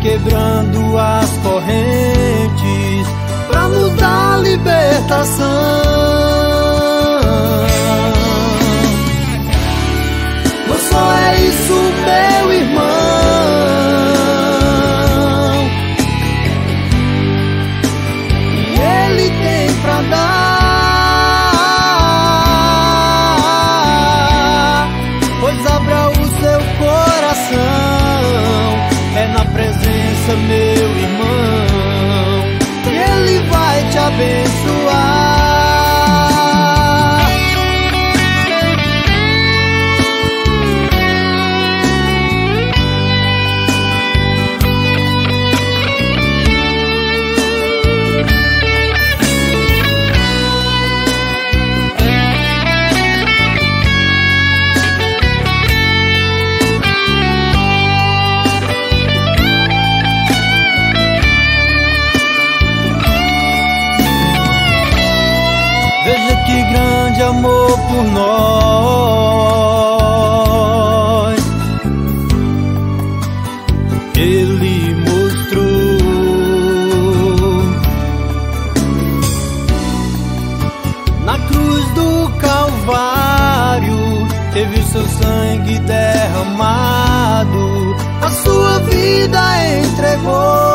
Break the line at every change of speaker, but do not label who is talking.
quebrando as correntes pra nos dar libertação. Não só é isso, meu irmão, e Ele tem pra dar, pois abra o seu coração, é na presença, meu irmão, que Ele vai te abençoar. Veja que grande amor por nós Ele mostrou. Na cruz do Calvário teve o seu sangue derramado, a sua vida entregou.